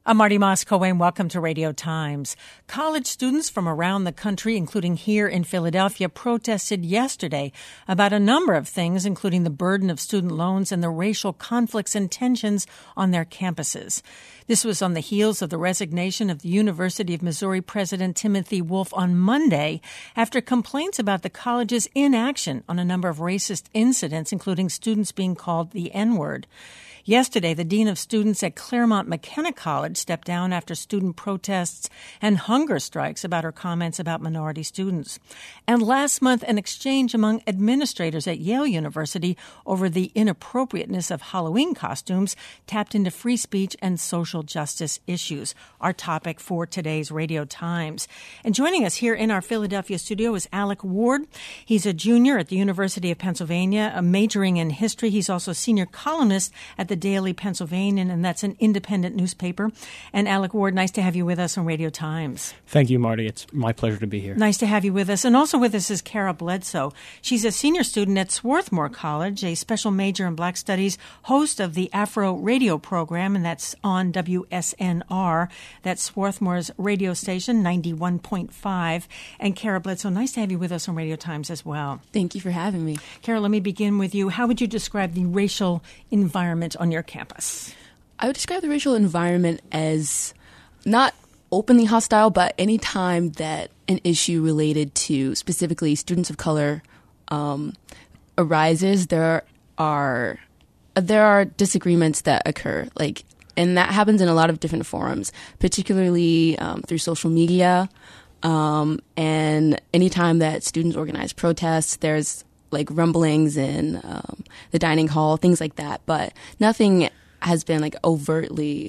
I'm Marty Moss-Cohen. Welcome to Radio Times. College students from around the country, including here in Philadelphia, protested yesterday about a number of things, including the burden of student loans and the racial conflicts and tensions on their campuses. This was on the heels of the resignation of the University of Missouri President Timothy Wolf on Monday after complaints about the college's inaction on a number of racist incidents, including students being called the N-word. Yesterday, the dean of students at Claremont McKenna College stepped down after student protests and hunger strikes about her comments about minority students. And last month, an exchange among administrators at Yale University over the inappropriateness of Halloween costumes tapped into free speech and social justice issues, our topic for today's Radio Times. And joining us here in our Philadelphia studio is Alec Ward. He's a junior at the University of Pennsylvania, majoring in history. He's also a senior columnist at the Daily Pennsylvanian, and that's an independent newspaper. And Alec Ward, nice to have you with us on Radio Times. Thank you, Marty. It's my pleasure to be here. Nice to have you with us. And also with us is Kara Bledsoe. She's a senior student at Swarthmore College, a special major in Black Studies, host of the Afro radio program, and that's on WSNR. That's Swarthmore's radio station, 91.5. And Kara Bledsoe, nice to have you with us on Radio Times as well. Thank you for having me. Kara, let me begin with you. How would you describe the racial environment on your campus? I would describe the racial environment as not openly hostile, but any time that an issue related to specifically students of color arises, there are disagreements that occur. And that happens in a lot of different forums, particularly through social media. And anytime that students organize protests, there's rumblings in the dining hall, things like that. But nothing has been overtly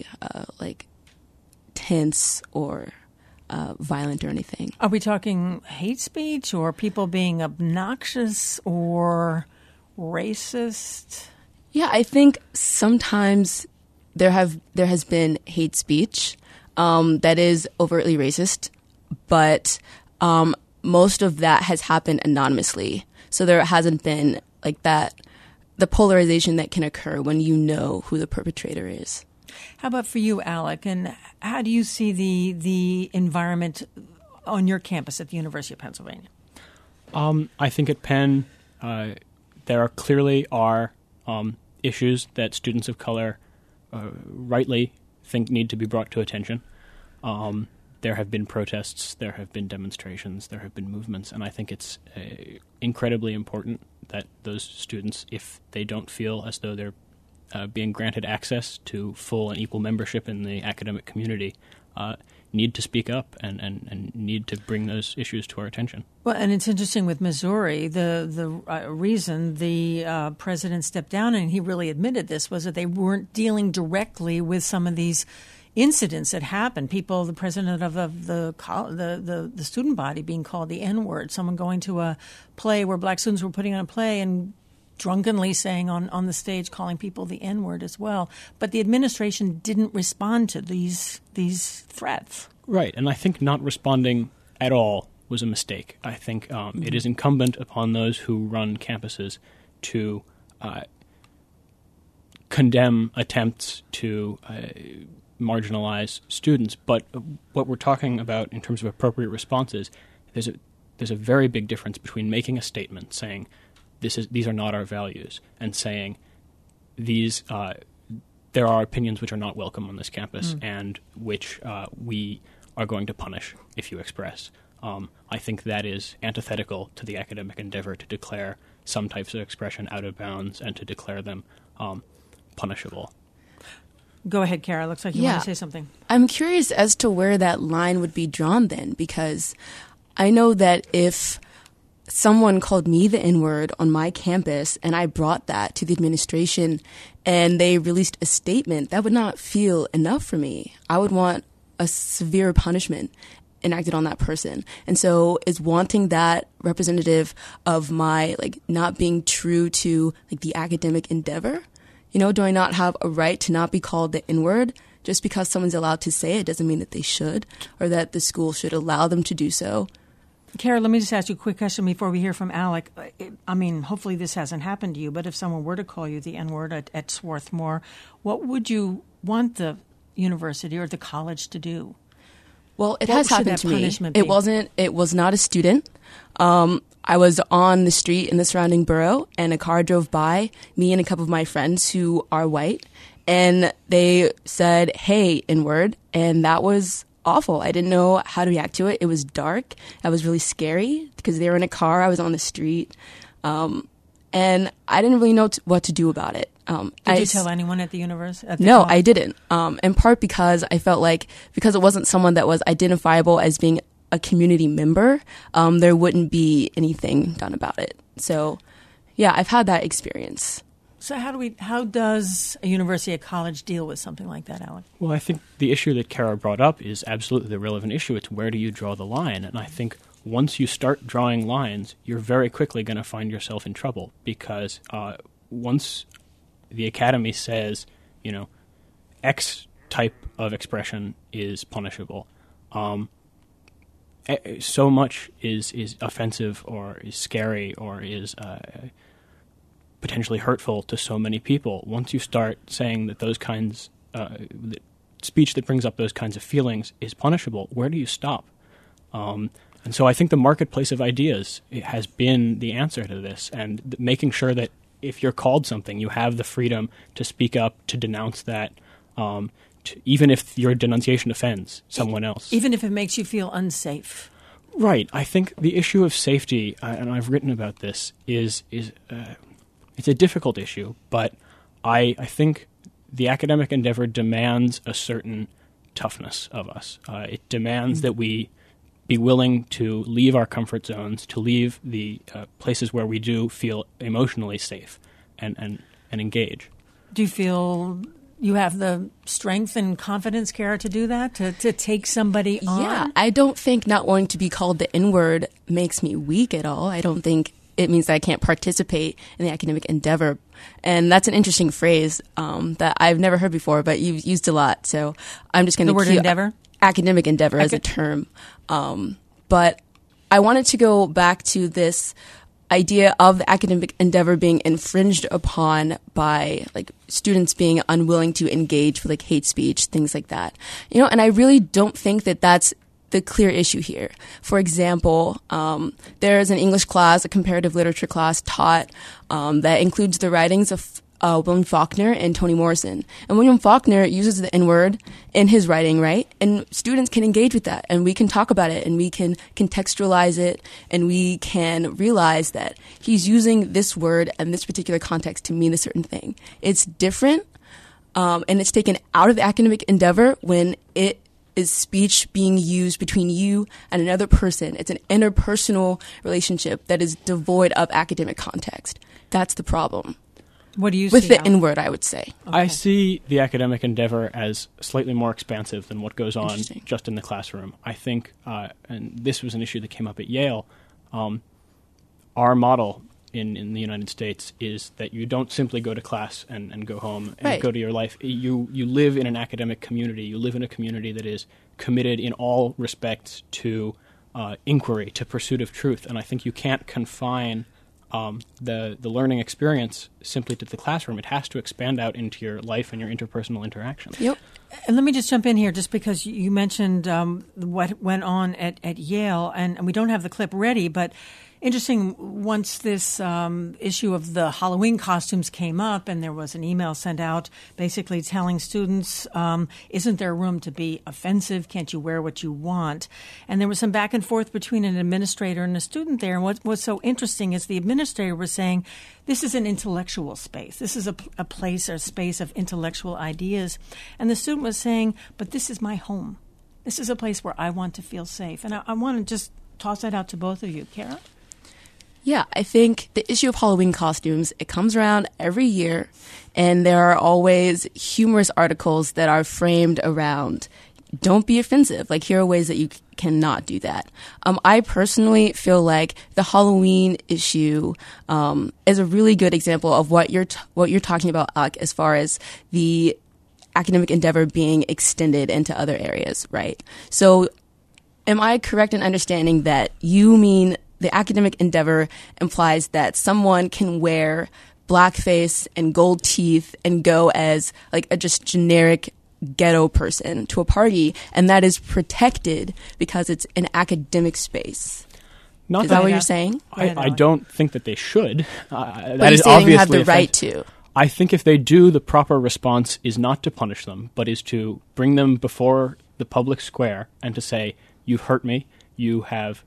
tense or violent or anything. Are we talking hate speech or people being obnoxious or racist? Yeah, I think sometimes there has been hate speech that is overtly racist, but most of that has happened anonymously. So there hasn't been the polarization that can occur when you know who the perpetrator is. How about for you, Alec? And how do you see the environment on your campus at the University of Pennsylvania? I think at Penn, there clearly are issues that students of color rightly think need to be brought to attention. There have been protests, there have been demonstrations, there have been movements, and I think it's incredibly important that those students, if they don't feel as though they're being granted access to full and equal membership in the academic community, need to speak up and need to bring those issues to our attention. Well, and it's interesting with Missouri, the reason the president stepped down, and he really admitted this, was that they weren't dealing directly with some of these incidents that happened. People, the president of the student body being called the N-word, someone going to a play where black students were putting on a play and drunkenly saying on the stage, calling people the N-word as well. But the administration didn't respond to these threats. Right, and I think not responding at all was a mistake. I think it is incumbent upon those who run campuses to condemn attempts to marginalize students, but what we're talking about in terms of appropriate responses, there's a very big difference between making a statement saying these are not our values and saying there are opinions which are not welcome on this campus and which we are going to punish if you express. I think that is antithetical to the academic endeavor to declare some types of expression out of bounds and to declare them punishable. Go ahead, Kara. Looks like you want to say something. I'm curious as to where that line would be drawn then, because I know that if someone called me the N-word on my campus and I brought that to the administration and they released a statement, that would not feel enough for me. I would want a severe punishment enacted on that person. And so is wanting that representative of my not being true to the academic endeavor? Do I not have a right to not be called the N-word? Just because someone's allowed to say it doesn't mean that they should, or that the school should allow them to do so. Kara, let me just ask you a quick question before we hear from Alec. I mean, hopefully this hasn't happened to you, but if someone were to call you the N-word at Swarthmore, what would you want the university or the college to do? Well, it What has should happened that to me. punishment be? It was not a student. I was on the street in the surrounding borough, and a car drove by me and a couple of my friends who are white, and they said, "Hey, N-word," and that was awful. I didn't know how to react to it. It was dark. That was really scary because they were in a car. I was on the street, and I didn't really know what to do about it. Did you tell anyone at the university? No, I didn't. In part because I felt like because it wasn't someone that was identifiable as being a community member, there wouldn't be anything done about it. So, yeah, I've had that experience. So how does a university, a college deal with something like that, Alec? Well, I think the issue that Kara brought up is absolutely the relevant issue. It's where do you draw the line? And I think once you start drawing lines, you're very quickly going to find yourself in trouble because once the academy says, X type of expression is punishable, so much is offensive or is scary or is potentially hurtful to so many people. Once you start saying that those kinds, that speech that brings up those kinds of feelings is punishable, where do you stop? And so I think the marketplace of ideas has been the answer to this, and making sure that if you're called something, you have the freedom to speak up, to denounce that, even if your denunciation offends someone else. Even if it makes you feel unsafe. Right. I think the issue of safety, and I've written about this, is it's a difficult issue, but I think the academic endeavor demands a certain toughness of us. It demands that we be willing to leave our comfort zones, to leave the places where we do feel emotionally safe and engage. Do you feel you have the strength and confidence, Kara, to do that, to take somebody on? Yeah, I don't think not wanting to be called the N-word makes me weak at all. I don't think it means that I can't participate in the academic endeavor. And that's an interesting phrase that I've never heard before, but you've used a lot. So I'm just going to The word endeavor? Academic endeavor as a term. But I wanted to go back to this idea of the academic endeavor being infringed upon by like students being unwilling to engage with like hate speech, things like that. And I really don't think that that's the clear issue here. For example, there's an English class, a comparative literature class taught that includes the writings of William Faulkner and Toni Morrison. And William Faulkner uses the N-word in his writing, right? And students can engage with that, and we can talk about it, and we can contextualize it, and we can realize that he's using this word and this particular context to mean a certain thing. It's different, and it's taken out of the academic endeavor when it is speech being used between you and another person. It's an interpersonal relationship that is devoid of academic context. That's the problem. What do you with see, the Alan? N-word, I would say. Okay. I see the academic endeavor as slightly more expansive than what goes on just in the classroom. I think, and this was an issue that came up at Yale, our model in the United States is that you don't simply go to class and go home and go to your life. You live in an academic community. You live in a community that is committed in all respects to inquiry, to pursuit of truth. And I think you can't confine the learning experience simply to the classroom. It has to expand out into your life and your interpersonal interactions. Yep. And let me just jump in here just because you mentioned what went on at Yale, and we don't have the clip ready, but interesting, once this issue of the Halloween costumes came up and there was an email sent out basically telling students, isn't there room to be offensive? Can't you wear what you want? And there was some back and forth between an administrator and a student there. And what was so interesting is the administrator was saying, this is an intellectual space. This is a place or space of intellectual ideas. And the student was saying, but this is my home. This is a place where I want to feel safe. And I want to just toss that out to both of you. Kara? Yeah, I think the issue of Halloween costumes, it comes around every year, and there are always humorous articles that are framed around, don't be offensive. Like, here are ways that you cannot do that. I personally feel like the Halloween issue is a really good example of what you're talking about, Alec, as far as the academic endeavor being extended into other areas, right? So am I correct in understanding that you mean the academic endeavor implies that someone can wear blackface and gold teeth and go as like a just generic ghetto person to a party, and that is protected because it's an academic space. Is that what you're saying? I don't think that they should. But you say they have the right to. I think if they do, the proper response is not to punish them, but is to bring them before the public square and to say, "You've hurt me. You have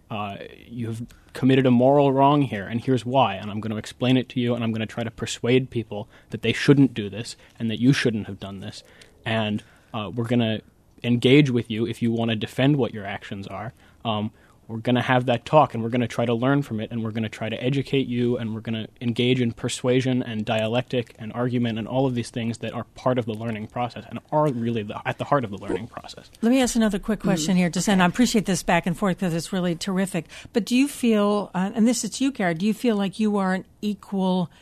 committed a moral wrong here, and here's why. And I'm going to explain it to you, and I'm going to try to persuade people that they shouldn't do this and that you shouldn't have done this. And we're going to engage with you if you want to defend what your actions are. We're going to have that talk, and we're going to try to learn from it, and we're going to try to educate you, and we're going to engage in persuasion and dialectic and argument and all of these things that are part of the learning process and are really at the heart of the learning process." Let me ask another quick question here, and I appreciate this back and forth because it's really terrific. But do you feel, and this is you, Kara, do you feel like you are an equal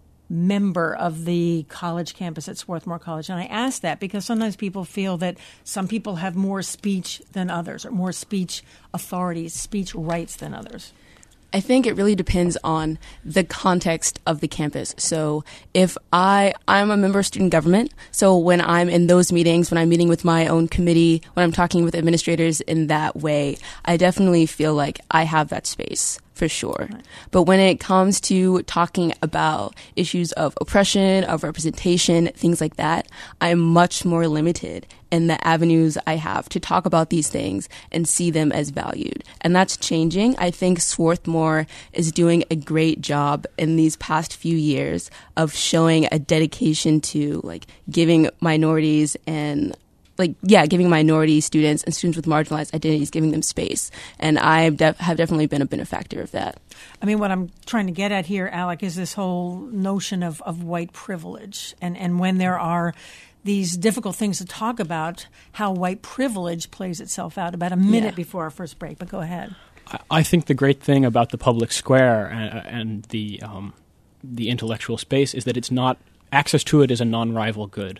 member of the college campus at Swarthmore College? And I ask that because sometimes people feel that some people have more speech than others, or more speech authorities, speech rights than others. I think it really depends on the context of the campus. So if I'm a member of student government, so when I'm in those meetings, when I'm meeting with my own committee, when I'm talking with administrators in that way, I definitely feel like I have that space for sure. Right. But when it comes to talking about issues of oppression, of representation, things like that, I'm much more limited in the avenues I have to talk about these things and see them as valued. And that's changing. I think Swarthmore is doing a great job in these past few years of showing a dedication to like giving minorities and giving minority students and students with marginalized identities, giving them space. And I have definitely been a benefactor of that. I mean, what I'm trying to get at here, Alec, is this whole notion of white privilege. And when there are these difficult things to talk about, how white privilege plays itself out. About a minute before our first break, but go ahead. I think the great thing about the public square and the intellectual space is that it's not, access to it is a non-rival good.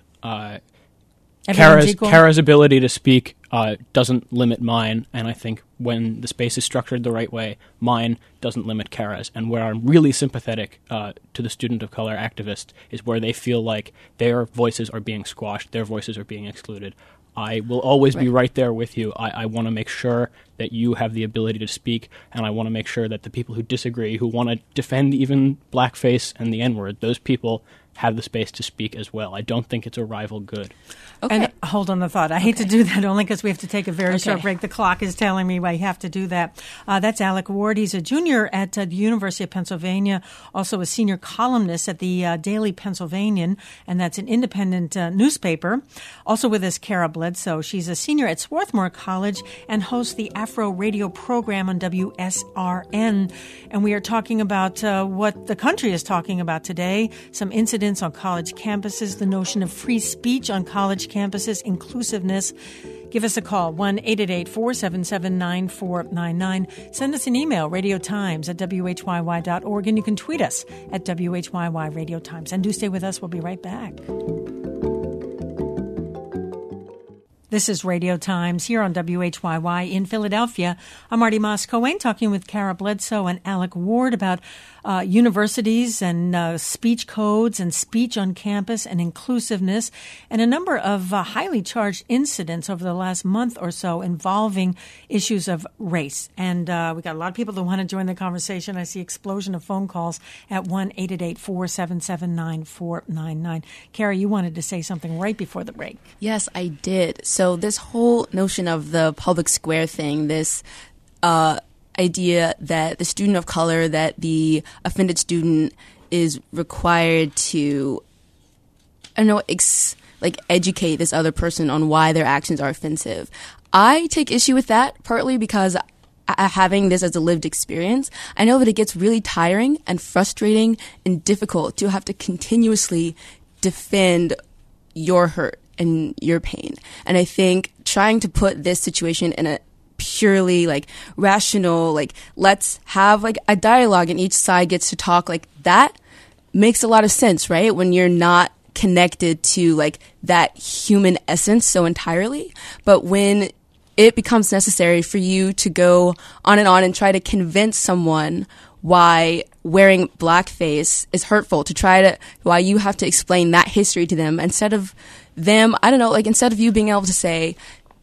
Kara's ability to speak doesn't limit mine, and I think when the space is structured the right way, mine doesn't limit Kara's. And where I'm really sympathetic to the student of color activist is where they feel like their voices are being squashed, their voices are being excluded. I will always be right there with you. I want to make sure that you have the ability to speak, and I want to make sure that the people who disagree, who want to defend even blackface and the N-word, those people have the space to speak as well. I don't think it's a rival good. Okay. And hold on the thought. I hate to do that only because we have to take a very short break. The clock is telling me I have to do that. That's Alec Ward. He's a junior at the University of Pennsylvania, also a senior columnist at the Daily Pennsylvanian, and that's an independent newspaper. Also with us, Kara Bledsoe. She's a senior at Swarthmore College and hosts the Afro radio program on WSRN. And we are talking about what the country is talking about today, some incidents on college campuses, the notion of free speech on college campuses, inclusiveness. Give us a call, 1-888-477-9499. Send us an email, radiotimes@whyy.org, and you can tweet us at WHYY Radio Times. And do stay with us. We'll be right back. This is Radio Times here on WHYY in Philadelphia. I'm Marty Moss-Cohen talking with Kara Bledsoe and Alec Ward about universities and speech codes and speech on campus and inclusiveness and a number of highly charged incidents over the last month or so involving issues of race. And we got a lot of people that want to join the conversation. I see explosion of phone calls at 1-888-477-9499. Kara, you wanted to say something right before the break. Yes, I did. So this whole notion of the public square thing, this idea that the student of color, that the offended student is required to, educate this other person on why their actions are offensive. I take issue with that, partly because having this as a lived experience, I know that it gets really tiring and frustrating and difficult to have to continuously defend your hurt and your pain. And I think trying to put this situation in a purely rational, let's have a dialogue and each side gets to talk, that makes a lot of sense, right? When you're not connected to that human essence so entirely. But when it becomes necessary for you to go on and try to convince someone why wearing blackface is hurtful, why you have to explain that history to them instead of them, I don't know, like instead of you being able to say,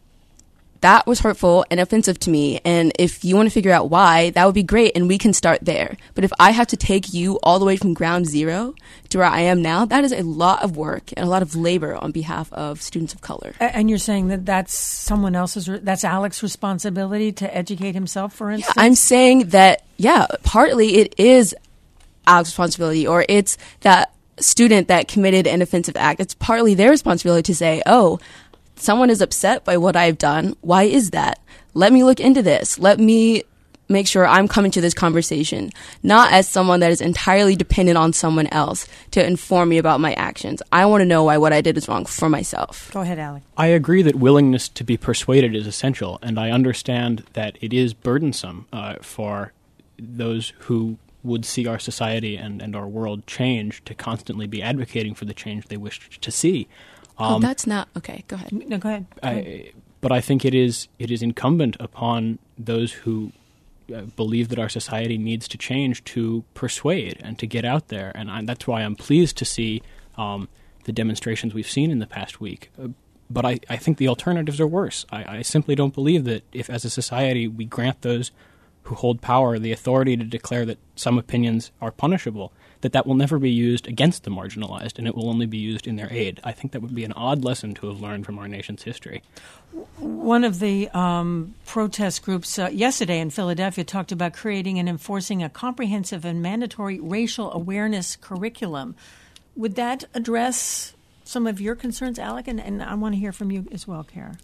that was hurtful and offensive to me, and if you want to figure out why, that would be great, and we can start there. But if I have to take you all the way from ground zero to where I am now, that is a lot of work and a lot of labor on behalf of students of color. And you're saying that that's that's Alec's responsibility to educate himself, for instance? Yeah, I'm saying that, partly it is Alec's responsibility, or it's that student that committed an offensive act. It's partly their responsibility to say, oh, someone is upset by what I've done. Why is that? Let me look into this. Let me make sure I'm coming to this conversation, not as someone that is entirely dependent on someone else to inform me about my actions. I want to know why what I did is wrong for myself. Go ahead, Alec. I agree that willingness to be persuaded is essential, and I understand that it is burdensome for those who would see our society and our world change to constantly be advocating for the change they wish to see. That's not okay. Go ahead. No, go ahead. But I think it is incumbent upon those who believe that our society needs to change to persuade and to get out there, and that's why I'm pleased to see the demonstrations we've seen in the past week. But I think the alternatives are worse. I simply don't believe that if, as a society, we grant those who hold power the authority to declare that some opinions are punishable, that will never be used against the marginalized, and it will only be used in their aid. I think that would be an odd lesson to have learned from our nation's history. One of the protest groups yesterday in Philadelphia talked about creating and enforcing a comprehensive and mandatory racial awareness curriculum. Would that address some of your concerns, Alec? And I want to hear from you as well, Kara.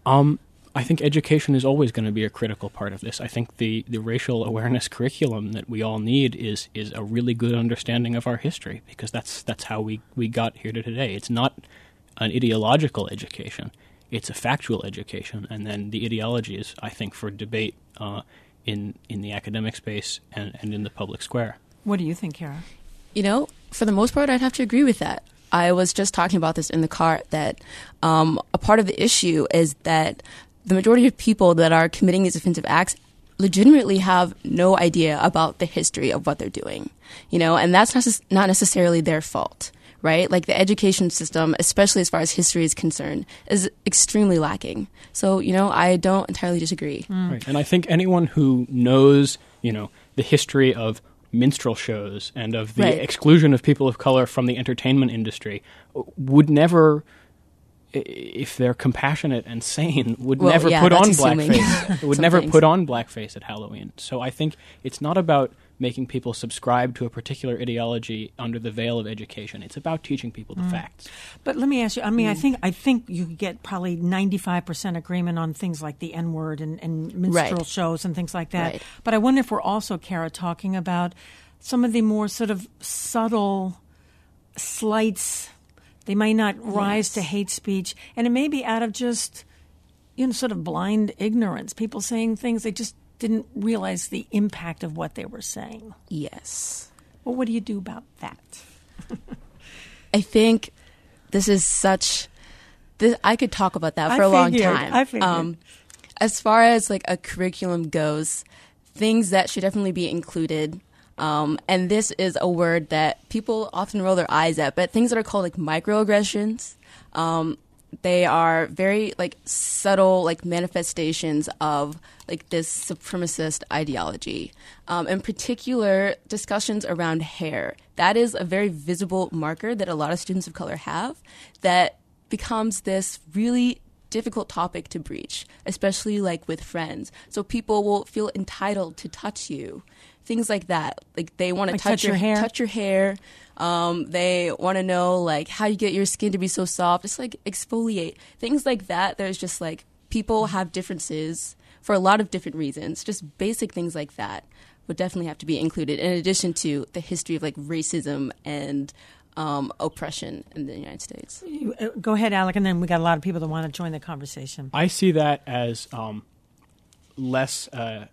I think education is always going to be a critical part of this. I think the racial awareness curriculum that we all need is a really good understanding of our history, because that's how we got here to today. It's not an ideological education. It's a factual education, and then the ideology is, I think, for debate in the academic space and in the public square. What do you think, Kara? For the most part, I'd have to agree with that. I was just talking about this in the car, that a part of the issue is that the majority of people that are committing these offensive acts legitimately have no idea about the history of what they're doing, and that's not necessarily their fault, right? Like, the education system, especially as far as history is concerned, is extremely lacking. So, I don't entirely disagree. Right. And I think anyone who knows, the history of minstrel shows and of the exclusion of people of color from the entertainment industry would never, if they're compassionate and sane, would never put on blackface. Would never put on blackface at Halloween. So I think it's not about making people subscribe to a particular ideology under the veil of education. It's about teaching people the facts. But let me ask you, I think you get probably 95% agreement on things like the N-word and minstrel shows and things like that. Right. But I wonder if we're also, Kara, talking about some of the more sort of subtle slights. They may not rise to hate speech, and it may be out of just, sort of blind ignorance. People saying things they just didn't realize the impact of what they were saying. Yes. Well, what do you do about that? I think this is I could talk about that for a long time. I figured. As far as like a curriculum goes, things that should definitely be included. And this is a word that people often roll their eyes at, but things that are called like microaggressions, they are very like subtle like manifestations of like this supremacist ideology. In particular, discussions around hair. That is a very visible marker that a lot of students of color have that becomes this really difficult topic to breach, especially like with friends. So people will feel entitled to touch you. Things like that. Like they want to touch your hair. Touch your hair. They want to know like how you get your skin to be so soft. Just like exfoliate. Things like that. There's just like people have differences for a lot of different reasons. Just basic things like that would definitely have to be included, in addition to the history of like racism and oppression in the United States. Go ahead, Alec, and then we got a lot of people that want to join the conversation. I see that as less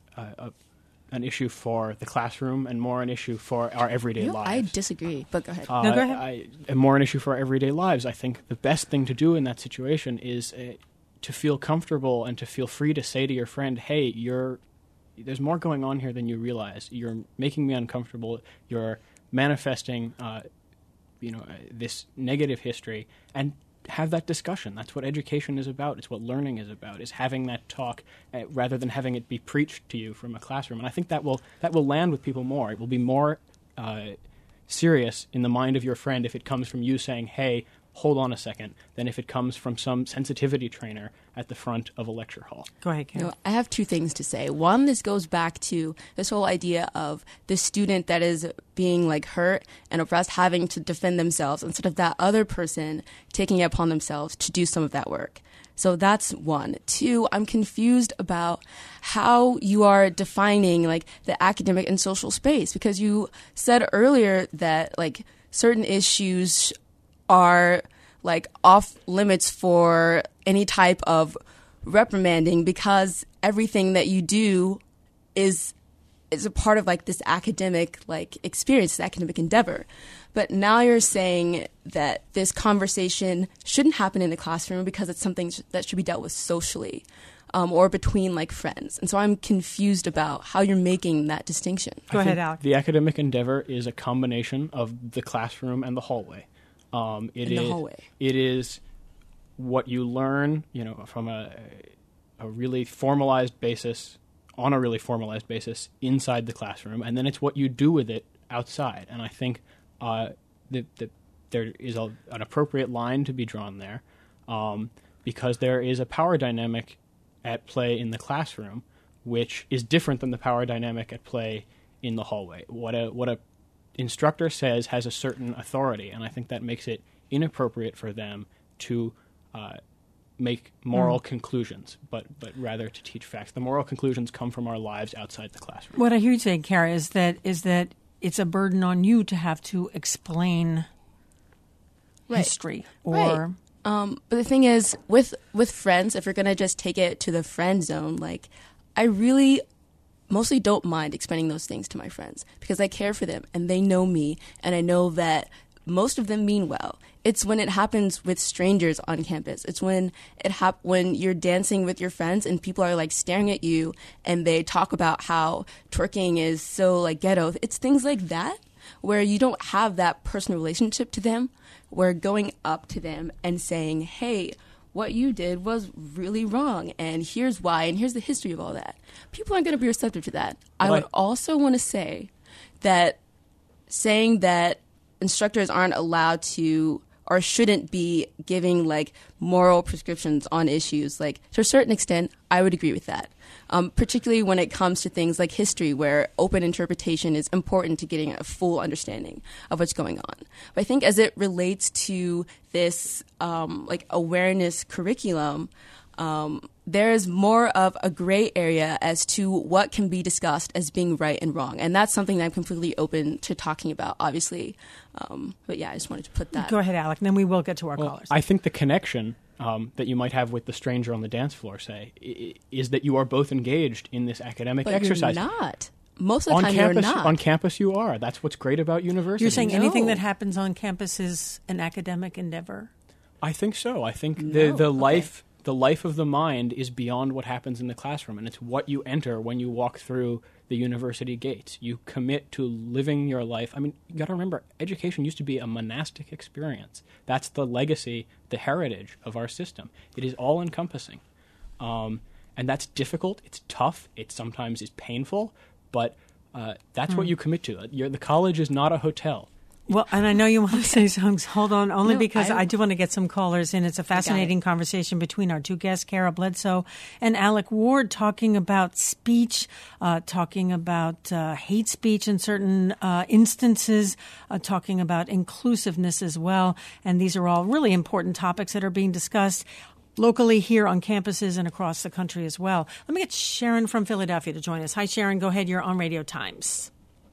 an issue for the classroom and more an issue for our everyday lives. I disagree, but go ahead. No, go ahead. And more an issue for our everyday lives. I think the best thing to do in that situation is to feel comfortable and to feel free to say to your friend, hey, there's more going on here than you realize. You're making me uncomfortable. You're manifesting, this negative history, and have that discussion. That's what education is about. It's what learning is about, is having that talk rather than having it be preached to you from a classroom. And I think that will land with people more. It will be more serious in the mind of your friend if it comes from you saying, hey, hold on a second, than if it comes from some sensitivity trainer at the front of a lecture hall. Go ahead, Karen. I have two things to say. One, this goes back to this whole idea of the student that is being like hurt and oppressed having to defend themselves instead of that other person taking it upon themselves to do some of that work. So that's one. Two, I'm confused about how you are defining like the academic and social space, because you said earlier that like certain issues are like off limits for any type of reprimanding because everything that you do is a part of like this academic like experience, this academic endeavor. But now you're saying that this conversation shouldn't happen in the classroom because it's something that should be dealt with socially, or between like friends. And so I'm confused about how you're making that distinction. Go ahead, Alec. The academic endeavor is a combination of the classroom and the hallway. The hallway. It is what you learn, from a really formalized basis, on a really formalized basis inside the classroom, and then it's what you do with it outside. And I think that there is an appropriate line to be drawn there, because there is a power dynamic at play in the classroom, which is different than the power dynamic at play in the hallway. What a instructor says has a certain authority, and I think that makes it inappropriate for them to make moral conclusions, but rather to teach facts. The moral conclusions come from our lives outside the classroom. What I hear you say, Kara, is that it's a burden on you to have to explain history or. Right. But the thing is, with friends, if you're gonna just take it to the friend zone, like I really mostly don't mind explaining those things to my friends because I care for them and they know me and I know that most of them mean well. It's when it happens with strangers on campus. It's when when you're dancing with your friends and people are like staring at you and they talk about how twerking is so like ghetto. It's things like that where you don't have that personal relationship to them, where going up to them and saying, hey, what you did was really wrong, and here's why, and here's the history of all that. People aren't going to be receptive to that. I would also want to say that saying that instructors aren't allowed to or shouldn't be giving like moral prescriptions on issues, like to a certain extent, I would agree with that. Particularly when it comes to things like history, where open interpretation is important to getting a full understanding of what's going on. But I think as it relates to this like awareness curriculum, there is more of a gray area as to what can be discussed as being right and wrong. And that's something that I'm completely open to talking about, obviously. But yeah, I just wanted to put that. Go ahead, Alec, and then we will get to our callers. I think the connection that you might have with the stranger on the dance floor, say, is that you are both engaged in this academic exercise. You're not. Most of the time you're not. On campus you are. That's what's great about university. You're saying anything that happens on campus is an academic endeavor? I think so. I think the life of the mind is beyond what happens in the classroom, and it's what you enter when you walk through the university gates. You commit to living your life. I mean, you got to remember, education used to be a monastic experience. That's the legacy, the heritage of our system. It is all-encompassing. And that's difficult. It's tough. It sometimes is painful, but that's what you commit to. The college is not a hotel. Well, and I know you want to say something. Hold on, only because I do want to get some callers in. It's a fascinating conversation between our two guests, Kara Bledsoe and Alec Ward, talking about speech, talking about hate speech in certain instances, talking about inclusiveness as well. And these are all really important topics that are being discussed locally here on campuses and across the country as well. Let me get Sharon from Philadelphia to join us. Hi, Sharon. Go ahead. You're on Radio Times.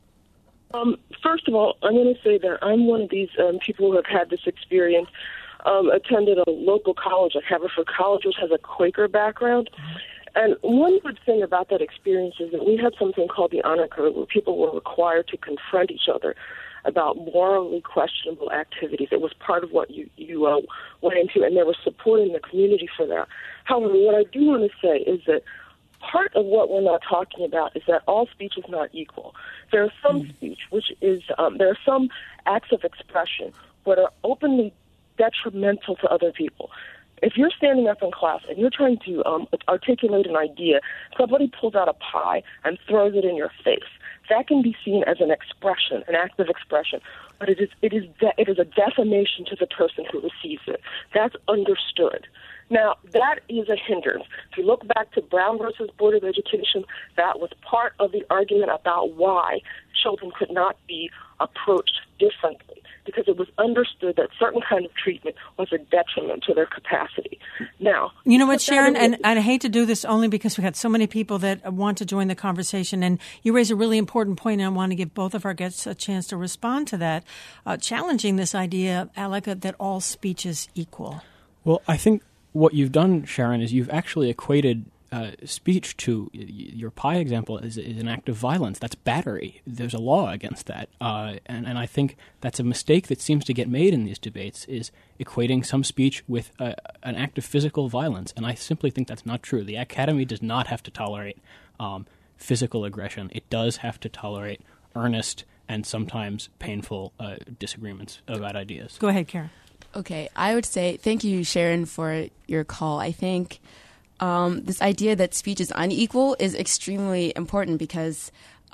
First of all, I'm going to say that I'm one of these people who have had this experience, attended a local college, like Haverford College, which has a Quaker background. And one good thing about that experience is that we had something called the honor code, where people were required to confront each other about morally questionable activities. It was part of what you went into, and there was support in the community for that. However, what I do want to say is that part of what we're not talking about is that all speech is not equal. There is some speech, which is, there are some acts of expression that are openly detrimental to other people. If you're standing up in class and you're trying to articulate an idea, somebody pulls out a pie and throws it in your face. That can be seen as an expression, an act of expression, but it is a defamation to the person who receives it. That's understood. Now, that is a hindrance. If you look back to Brown versus Board of Education, that was part of the argument about why children could not be approached differently, because it was understood that certain kind of treatment was a detriment to their capacity. Now, you know what, Sharon, and I hate to do this only because we had so many people that want to join the conversation, and you raise a really important point, and I want to give both of our guests a chance to respond to that, challenging this idea, Alec, that all speech is equal. Well, I think what you've done, Sharon, is you've actually equated speech to your pie example is an act of violence. That's battery. There's a law against that. And I think that's a mistake that seems to get made in these debates, is equating some speech with an act of physical violence. And I simply think that's not true. The academy does not have to tolerate physical aggression. It does have to tolerate earnest and sometimes painful disagreements about ideas. Go ahead, Karen. Okay, I would say thank you, Sharon, for your call. I think this idea that speech is unequal is extremely important because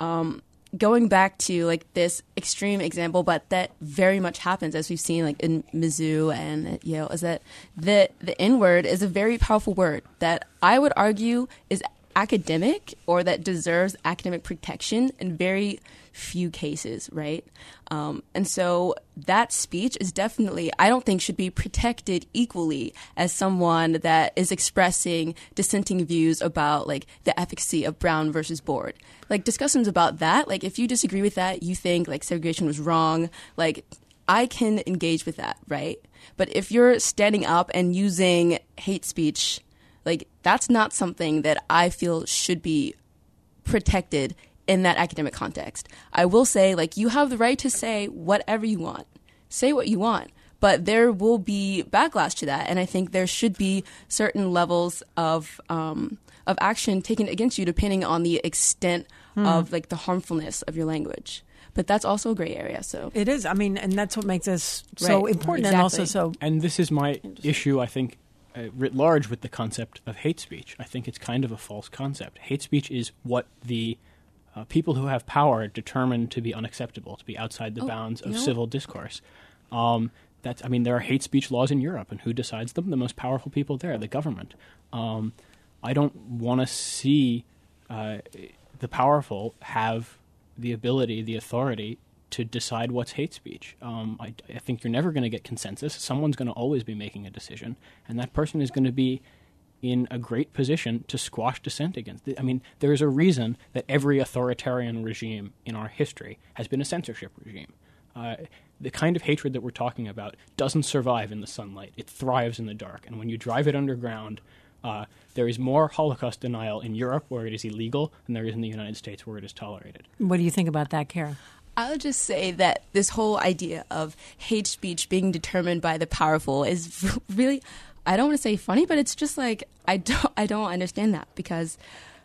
going back to like this extreme example, but that very much happens as we've seen like in Mizzou and Yale, is that the N-word is a very powerful word that I would argue is academic or that deserves academic protection in very few cases, right? And so that speech is definitely, I don't think, should be protected equally as someone that is expressing dissenting views about like the efficacy of Brown versus Board. Like discussions about that, like if you disagree with that, you think like segregation was wrong, like I can engage with that, right? But if you're standing up and using hate speech, like that's not something that I feel should be protected in that academic context. I will say, like, you have the right to say whatever you want. Say what you want. But there will be backlash to that. And I think there should be certain levels of action taken against you depending on the extent of, like, the harmfulness of your language. But that's also a gray area. So it is. I mean, and that's what makes this so important. Exactly. And also so... And this is my issue, I think, writ large with the concept of hate speech. I think it's kind of a false concept. Hate speech is what the people who have power determine to be unacceptable, to be outside the bounds of civil discourse. There are hate speech laws in Europe, and who decides them? The most powerful people there, the government. I don't want to see the powerful have the ability, the authority to decide what's hate speech. I think you're never going to get consensus. Someone's going to always be making a decision, and that person is going to be in a great position to squash dissent against it. I mean, there's a reason that every authoritarian regime in our history has been a censorship regime. The kind of hatred that we're talking about doesn't survive in the sunlight. It thrives in the dark. And when you drive it underground, there is more Holocaust denial in Europe, where it is illegal, than there is in the United States, where it is tolerated. What do you think about that, Karen? I'll just say that this whole idea of hate speech being determined by the powerful is really, I don't want to say funny, but it's just like I don't understand that, because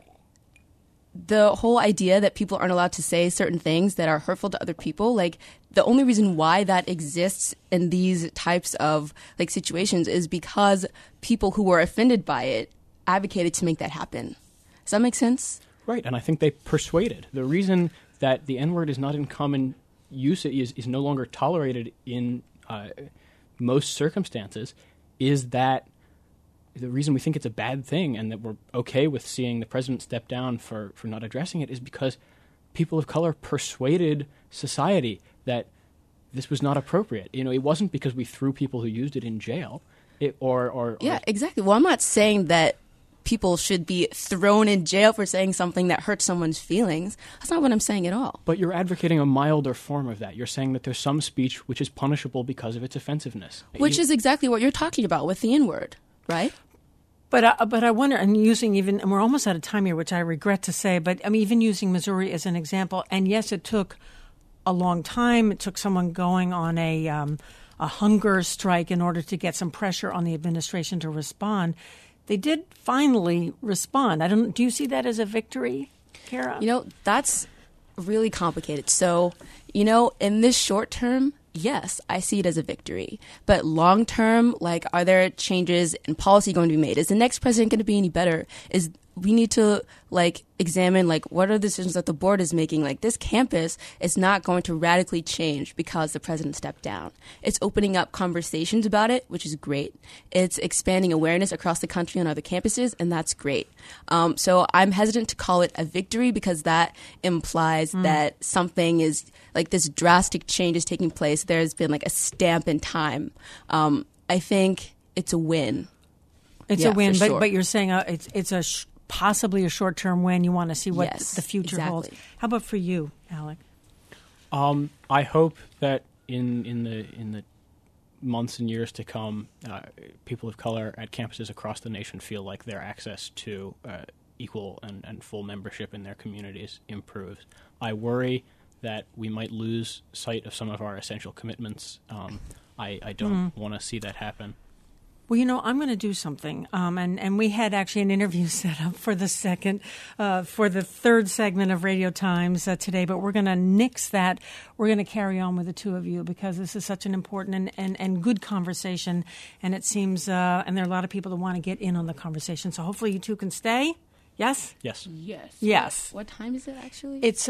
the whole idea that people aren't allowed to say certain things that are hurtful to other people, like the only reason why that exists in these types of like situations is because people who were offended by it advocated to make that happen. Does that make sense? Right, and I think they persuaded. The reason that the N-word is not in common use, is no longer tolerated in most circumstances, is that the reason we think it's a bad thing and that we're okay with seeing the president step down for not addressing it is because people of color persuaded society that this was not appropriate. You know, it wasn't because we threw people who used it in jail. Yeah, exactly. Well, I'm not saying that people should be thrown in jail for saying something that hurts someone's feelings. That's not what I'm saying at all. But you're advocating a milder form of that. You're saying that there's some speech which is punishable because of its offensiveness. Which is exactly what you're talking about with the N-word, right? But I wonder, and we're almost out of time here, which I regret to say, but I mean, even using Missouri as an example, and yes, it took a long time. It took someone going on a hunger strike in order to get some pressure on the administration to respond. They did finally respond. Do you see that as a victory, Kara? That's really complicated. So, in this short term, yes, I see it as a victory. But long term, are there changes in policy going to be made? Is the next president going to be any better? We need to examine what are the decisions that the board is making. This campus is not going to radically change because the president stepped down. It's opening up conversations about it, which is great. It's expanding awareness across the country on other campuses, and that's great. So I'm hesitant to call it a victory because that implies that something is this drastic change is taking place. There's been a stamp in time. I think it's a win. It's a win, but you're saying it's possibly a short-term win. You want to see what the future holds. How about for you, Alec? I hope that in the months and years to come, people of color at campuses across the nation feel like their access to equal and full membership in their communities improves. I worry that we might lose sight of some of our essential commitments. I don't want to see that happen. Well, I'm going to do something, and we had actually an interview set up for the third segment of Radio Times today, but we're going to nix that. We're going to carry on with the two of you because this is such an important and good conversation, and it seems, and there are a lot of people that want to get in on the conversation, so hopefully you two can stay. Yes? Yes. Yes. What time is it actually? It's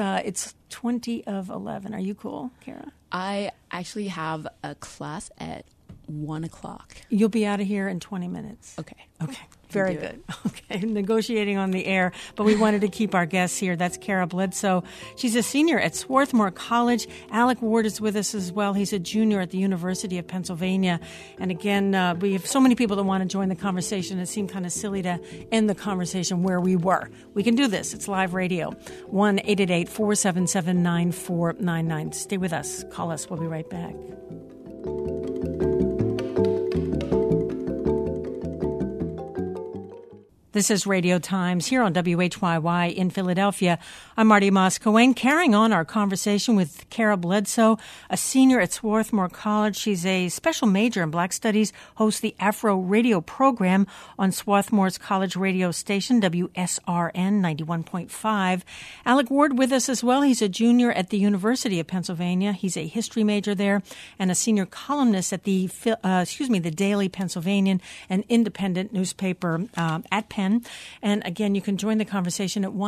20:11. Are you cool, Kara? I actually have a class at 1:00. You'll be out of here in 20 minutes. Okay. Very good. Okay. Negotiating on the air, but we wanted to keep our guests here. That's Kara Bledsoe. She's a senior at Swarthmore College. Alec Ward is with us as well. He's a junior at the University of Pennsylvania. And again, we have so many people that want to join the conversation. It seemed kind of silly to end the conversation where we were. We can do this. It's live radio. 1-888-477-9499. Stay with us. Call us. We'll be right back. This is Radio Times here on WHYY in Philadelphia. I'm Marty Moss-Cohen, carrying on our conversation with Kara Bledsoe, a senior at Swarthmore College. She's a special major in Black Studies, hosts the Afro radio program on Swarthmore's college radio station, WSRN 91.5. Alec Ward with us as well. He's a junior at the University of Pennsylvania. He's a history major there and a senior columnist at the Daily Pennsylvanian, an independent newspaper at Penn. And again, you can join the conversation at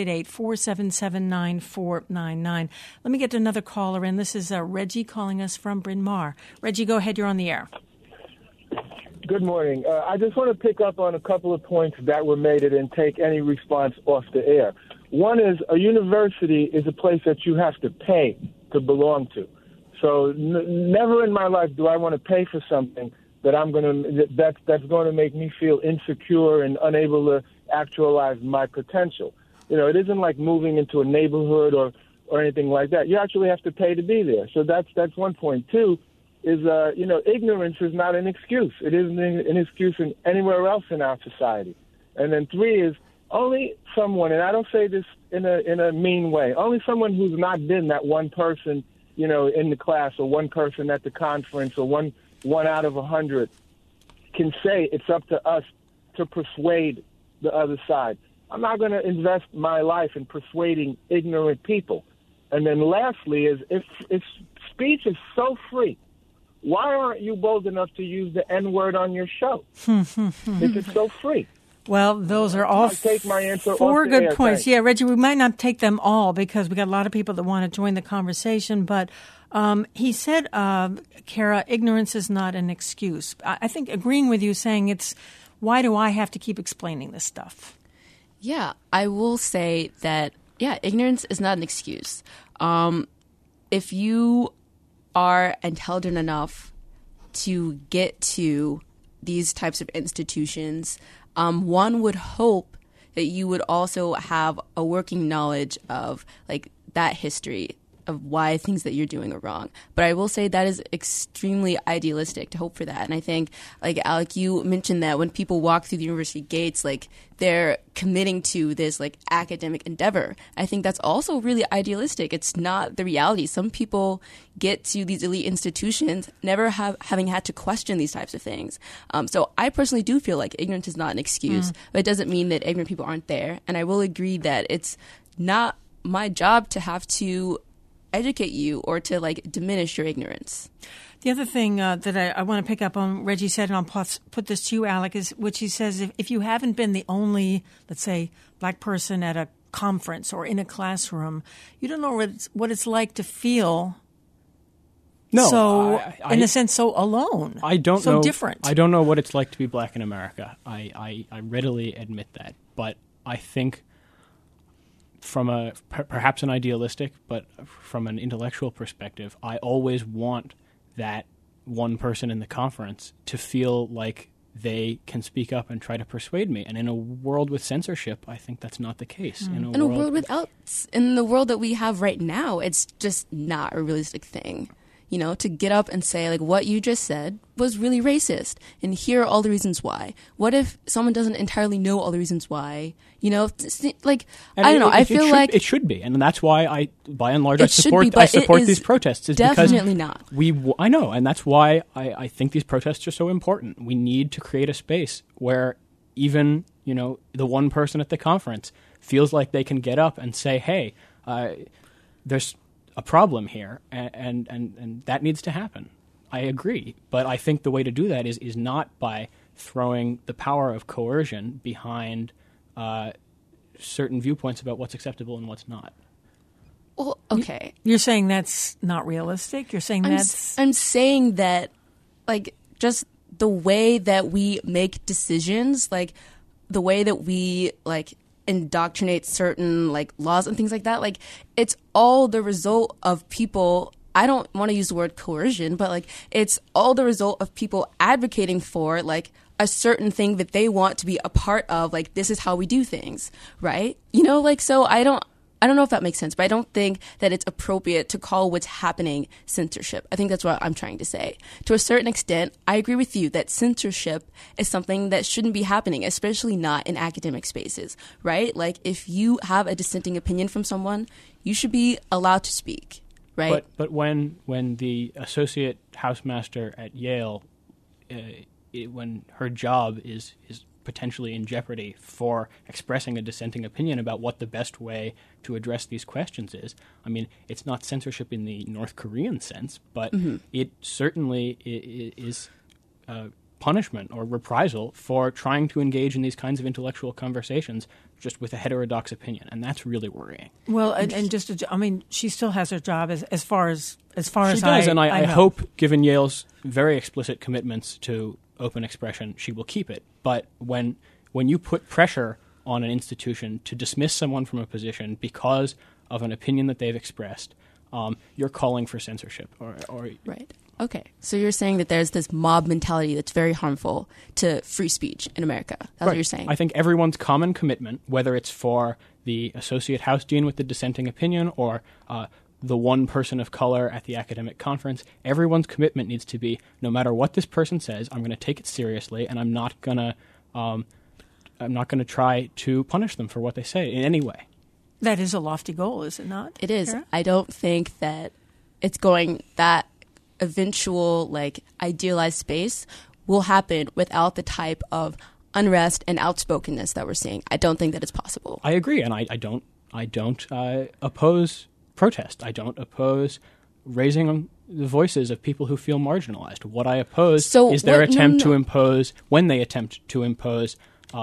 1-888-477-9499. Let me get to another caller in. This is Reggie calling us from Bryn Mawr. Reggie, go ahead. You're on the air. Good morning. I just want to pick up on a couple of points that were made and take any response off the air. One is a university is a place that you have to pay to belong to. So never in my life do I want to pay for something that that's going to make me feel insecure and unable to actualize my potential. It isn't like moving into a neighborhood or anything like that. You actually have to pay to be there. So that's one point. Two is ignorance is not an excuse. It isn't an excuse in anywhere else in our society. And then three is only someone, and I don't say this in a mean way, only someone who's not been that one person, in the class or one person at the conference or one out of 100 can say it's up to us to persuade the other side. I'm not going to invest my life in persuading ignorant people. And then lastly is if speech is so free, why aren't you bold enough to use the N-word on your show? If it's so free. Well, those are all four good points. Yeah, Reggie, we might not take them all because we got a lot of people that want to join the conversation. But he said, Kara, ignorance is not an excuse. I think agreeing with you saying it's, why do I have to keep explaining this stuff? Yeah, I will say that, ignorance is not an excuse. If you are intelligent enough to get to these types of institutions, one would hope that you would also have a working knowledge of that history. of why things that you're doing are wrong. But I will say that is extremely idealistic to hope for that. And I think, like, Alec, you mentioned that when people walk through the university gates, like, they're committing to this, like, academic endeavor. I think that's also really idealistic. It's not the reality. Some people get to these elite institutions never having had to question these types of things. So I personally do feel like ignorance is not an excuse, but it doesn't mean that ignorant people aren't there. And I will agree that it's not my job to have to educate you or to, like, diminish your ignorance. The other thing that I want to pick up on, Reggie said, and I'll put this to you, Alec, is which he says, if you haven't been the only, let's say, black person at a conference or in a classroom, you don't know what it's like to feel in a sense, so alone. I don't know. So different. I don't know what it's like to be black in America. I readily admit that. But I think from perhaps an idealistic, but from an intellectual perspective, I always want that one person in the conference to feel like they can speak up and try to persuade me. And in a world with censorship, I think that's not the case. In the world that we have right now, it's just not a realistic thing. You know, to get up and say, like, what you just said was really racist, and here are all the reasons why. What if someone doesn't entirely know all the reasons why? You know, like, I don't know. I feel like it should be, and that's why by and large, I support these protests. Is definitely not. I know, and that's why I think these protests are so important. We need to create a space where even, you know, the one person at the conference feels like they can get up and say, "Hey, there's a problem here," and that needs to happen. I agree, but I think the way to do that is not by throwing the power of coercion behind certain viewpoints about what's acceptable and what's not. Well, okay. You're saying that's not realistic? You're saying I'm saying that, like, just the way that we make decisions, like, the way that we, like, indoctrinate certain, like, laws and things like that, like, it's all the result of people. I don't want to use the word coercion, but, like, it's all the result of people advocating for, like, a certain thing that they want to be a part of. Like, this is how we do things, right? You know, like, so I don't know if that makes sense, but I don't think that it's appropriate to call what's happening censorship. I think that's what I'm trying to say. To a certain extent, I agree with you that censorship is something that shouldn't be happening, especially not in academic spaces, right? Like, if you have a dissenting opinion from someone, you should be allowed to speak, right? But when the associate housemaster at Yale, when her job is potentially in jeopardy for expressing a dissenting opinion about what the best way to address these questions is. I mean, it's not censorship in the North Korean sense, but it certainly is punishment or reprisal for trying to engage in these kinds of intellectual conversations just with a heterodox opinion, and that's really worrying. Well, and just, I mean, she still has her job as far as she does, and I hope, given Yale's very explicit commitments to open expression, she will keep it. But when you put pressure on an institution to dismiss someone from a position because of an opinion that they've expressed, you're calling for censorship. Or right. Okay. So you're saying that there's this mob mentality that's very harmful to free speech in America. That's right. What you're saying. I think everyone's common commitment, whether it's for the associate house dean with the dissenting opinion or the one person of color at the academic conference, everyone's commitment needs to be, no matter what this person says, I'm going to take it seriously, and I'm not going to try to punish them for what they say in any way. That is a lofty goal, is it not? It is. Kara? I don't think that it's going that eventual, like, idealized space will happen without the type of unrest and outspokenness that we're seeing. I don't think that it's possible. I agree, and I don't oppose protest. I don't oppose raising the voices of people who feel marginalized. What I oppose is their attempt to impose, when they attempt to impose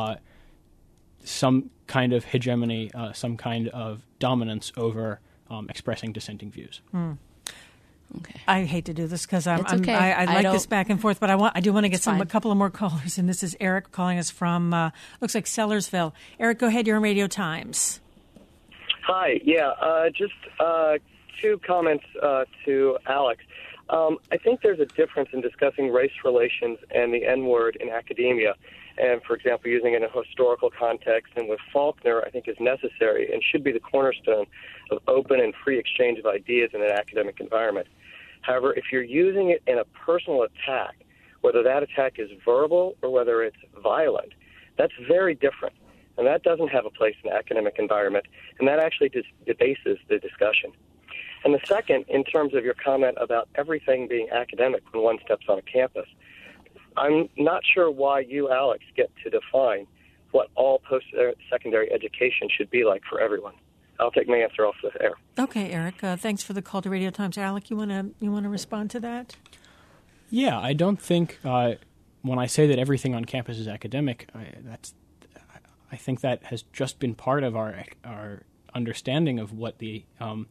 some kind of hegemony, some kind of dominance over expressing dissenting views. Okay. I hate to do this because I like this back and forth, but I do want to get a couple of more callers, and this is Eric calling us from looks like Sellersville. Eric, go ahead. You're on Radio Times. Hi. Yeah. Just two comments to Alex. I think there's a difference in discussing race relations and the N-word in academia. And, for example, using it in a historical context and with Faulkner, I think is necessary and should be the cornerstone of open and free exchange of ideas in an academic environment. However, if you're using it in a personal attack, whether that attack is verbal or whether it's violent, that's very different. And that doesn't have a place in the academic environment, and that actually debases the discussion. And the second, in terms of your comment about everything being academic when one steps on a campus, I'm not sure why you, Alex, get to define what all post-secondary education should be like for everyone. I'll take my answer off the air. Okay, Eric. Thanks for the call to Radio Times. Alec, you want to respond to that? Yeah, I don't think when I say that everything on campus is academic, I think that has just been part of our understanding of what the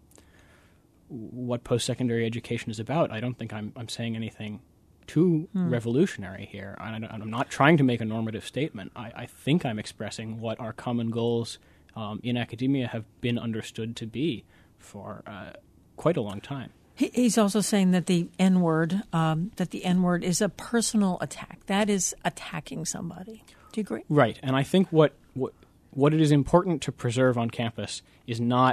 what post-secondary education is about. I don't think I'm saying anything too revolutionary here. I'm not trying to make a normative statement. I think I'm expressing what our common goals in academia have been understood to be for quite a long time. He's also saying that the N-word is a personal attack. That is attacking somebody. Do you agree? Right, and I think what it is important to preserve on campus is not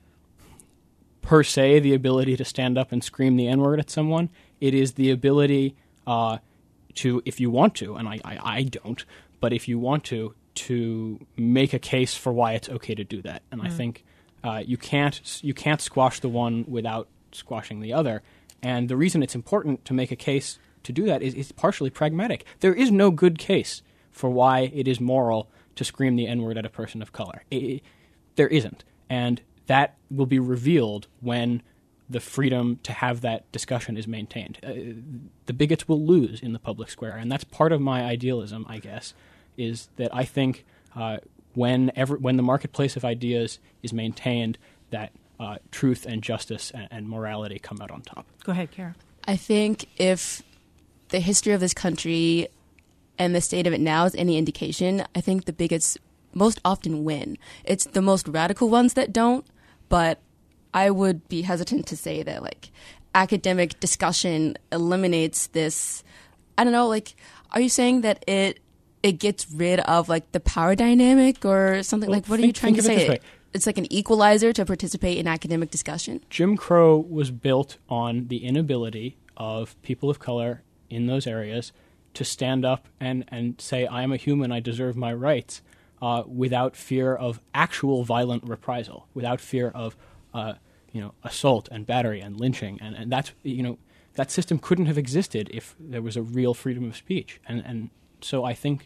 per se the ability to stand up and scream the N-word at someone. It is the ability to, if you want to, and I don't, but if you want to make a case for why it's okay to do that. And I think you can't squash the one without squashing the other. And the reason it's important to make a case to do that is it's partially pragmatic. There is no good case for why it is moral to scream the N-word at a person of color. There isn't. And that will be revealed when the freedom to have that discussion is maintained. The bigots will lose in the public square, and that's part of my idealism, I guess, is that I think when the marketplace of ideas is maintained, that truth and justice and morality come out on top. Go ahead, Kara. I think if the history of this country and the state of it now is any indication, I think the bigots most often win. It's the most radical ones that don't, but I would be hesitant to say that, like, academic discussion eliminates this. I don't know, like, are you saying that it gets rid of, like, the power dynamic or something? Well, like, what are you trying to say? It's like an equalizer to participate in academic discussion? Jim Crow was built on the inability of people of color in those areas to stand up and say, I am a human, I deserve my rights, without fear of actual violent reprisal, without fear of assault and battery and lynching. And that's, that system couldn't have existed if there was a real freedom of speech. And so I think,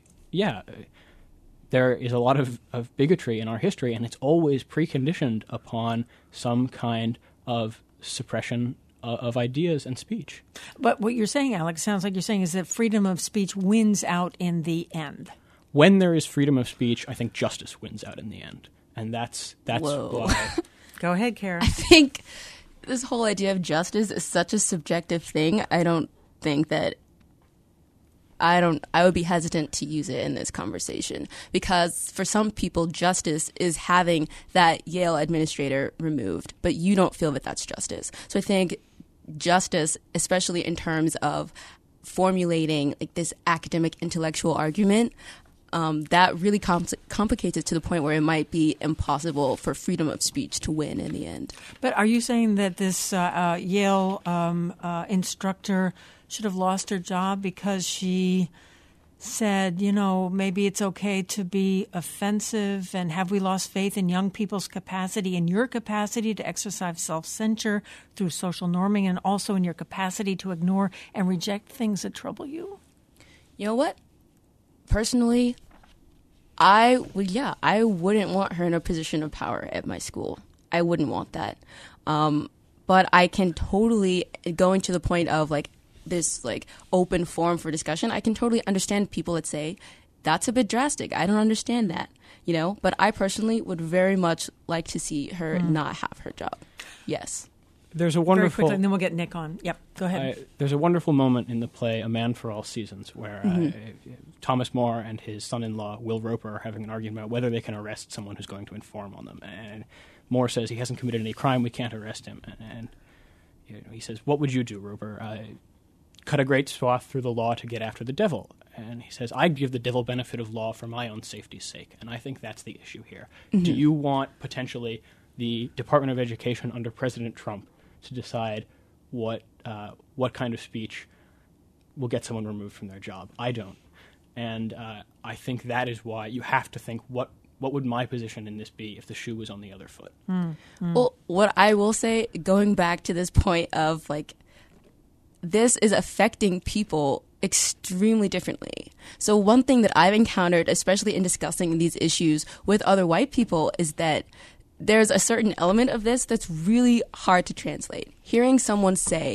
there is a lot of bigotry in our history, and it's always preconditioned upon some kind of suppression of ideas and speech. But what you're saying, Alex, sounds like you're saying is that freedom of speech wins out in the end. When there is freedom of speech, I think justice wins out in the end. And that's why. Go ahead, Kara. I think this whole idea of justice is such a subjective thing. I don't think that I would be hesitant to use it in this conversation, because for some people, justice is having that Yale administrator removed, but you don't feel that that's justice. So I think justice, especially in terms of formulating like this academic intellectual argument, that really complicates it to the point where it might be impossible for freedom of speech to win in the end. But are you saying that this Yale instructor should have lost her job because she said, maybe it's okay to be offensive, and have we lost faith in young people's capacity, in your capacity to exercise self-censure through social norming, and also in your capacity to ignore and reject things that trouble you? You know what? Personally, I wouldn't want her in a position of power at my school. I wouldn't want that. But I can totally, going to the point of like this like open forum for discussion, I can totally understand people that say that's a bit drastic. I don't understand that, but I personally would very much like to see her not have her job. Yes. There's a wonderful... Very quickly, and then we'll get Nick on. Yep, go ahead. There's a wonderful moment in the play A Man for All Seasons where Thomas More and his son-in-law, Will Roper, are having an argument about whether they can arrest someone who's going to inform on them. And More says he hasn't committed any crime, we can't arrest him. And he says, what would you do, Roper? cut a great swath through the law to get after the devil. And he says, I give the devil benefit of law for my own safety's sake. And I think that's the issue here. Mm-hmm. Do you want potentially the Department of Education under President Trump to decide what kind of speech will get someone removed from their job? I don't. And I think that is why you have to think, what would my position in this be if the shoe was on the other foot? Well, what I will say, going back to this point of, like, this is affecting people extremely differently. So one thing that I've encountered, especially in discussing these issues with other white people, is that there's a certain element of this that's really hard to translate. Hearing someone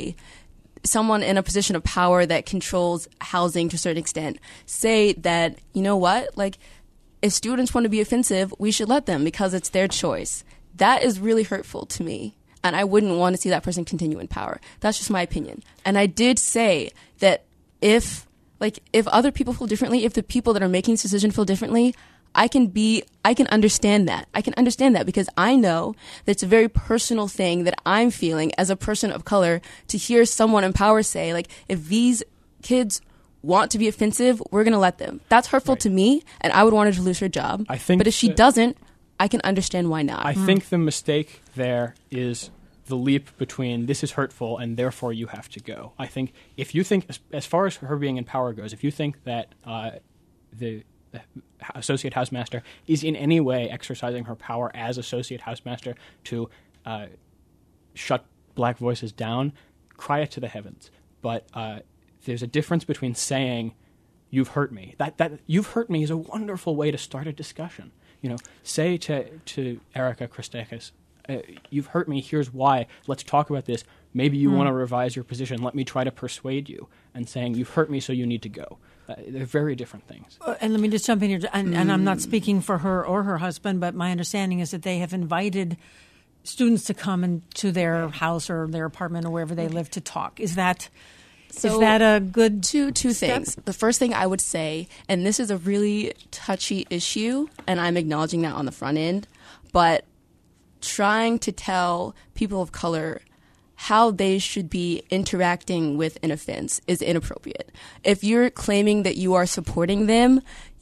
in a position of power that controls housing to a certain extent, say that, you know what, like, if students want to be offensive, we should let them because it's their choice. That is really hurtful to me. And I wouldn't want to see that person continue in power. That's just my opinion. And I did say that if other people feel differently, if the people that are making this decision feel differently, I can understand that. I can understand that because I know that it's a very personal thing that I'm feeling as a person of color to hear someone in power say, like, if these kids want to be offensive, we're going to let them. That's hurtful to me, and I would want her to lose her job. But if she doesn't, I can understand why not. I think the mistake there is the leap between this is hurtful and therefore you have to go. I think if you think, as far as her being in power goes, if you think that the associate housemaster is in any way exercising her power as associate housemaster to shut black voices down, cry it to the heavens. But there's a difference between saying, you've hurt me. That you've hurt me is a wonderful way to start a discussion. You know, say to Erica Christakis, you've hurt me, here's why, let's talk about this. Maybe you want to revise your position. Let me try to persuade you. And saying, you've hurt me, so you need to go. They're very different things. And let me just jump in here. And I'm not speaking for her or her husband, but my understanding is that they have invited students to come into their house or their apartment or wherever they live to talk. Is that a good two things? The first thing I would say, and this is a really touchy issue, and I'm acknowledging that on the front end, but trying to tell people of color how they should be interacting with an offense is inappropriate. If you're claiming that you are supporting them,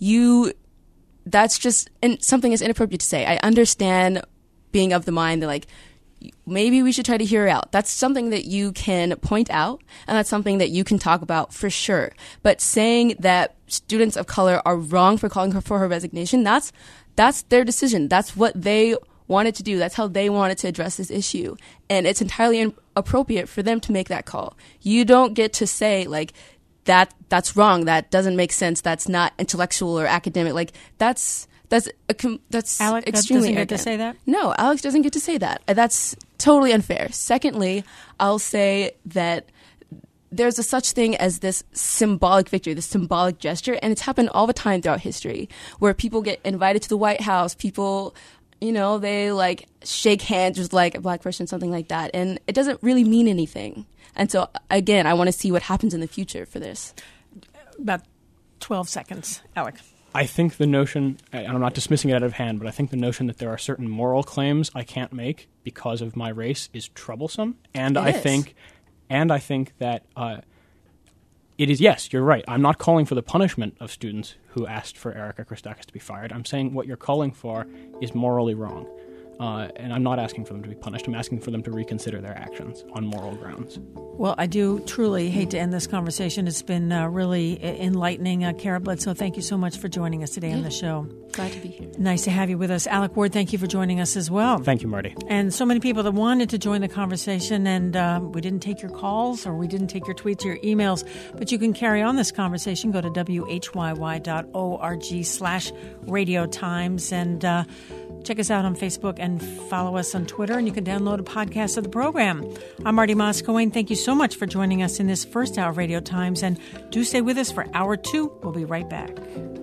that's just something is inappropriate to say. I understand being of the mind that, like, maybe we should try to hear her out. That's something that you can point out, and that's something that you can talk about for sure. But saying that students of color are wrong for calling her for her resignation, that's their decision. That's what they wanted to do. That's how they wanted to address this issue. And it's entirely inappropriate for them to make that call. You don't get to say, like, that's wrong. That doesn't make sense. That's not intellectual or academic. Like, that's Alex extremely doesn't get to say that? No, Alex doesn't get to say that. That's totally unfair. Secondly, I'll say that there's a such thing as this symbolic victory, this symbolic gesture, and it's happened all the time throughout history, where people get invited to the White House, people, you know, they, like, shake hands with, like, a black person, something like that, and it doesn't really mean anything. And so, again, I want to see what happens in the future for this. About 12 seconds. Alec. I think the notion, and I'm not dismissing it out of hand, but I think the notion that there are certain moral claims I can't make because of my race is troublesome. And I think that it is, yes, you're right. I'm not calling for the punishment of students who asked for Erica Christakis to be fired. I'm saying what you're calling for is morally wrong. And I'm not asking for them to be punished. I'm asking for them to reconsider their actions on moral grounds. Well, I do truly hate to end this conversation. It's been really enlightening. Kara Bledsoe, thank you so much for joining us today on the show. Glad to be here. Nice to have you with us. Alec Ward, thank you for joining us as well. Thank you, Marty. And so many people that wanted to join the conversation, and we didn't take your calls or we didn't take your tweets or your emails, but you can carry on this conversation. Go to whyy.org/Radio Times and check us out on Facebook and follow us on Twitter, and you can download a podcast of the program. I'm Marty Moscowane. Thank you so much for joining us in this first hour of Radio Times, and do stay with us for hour 2. We'll be right back.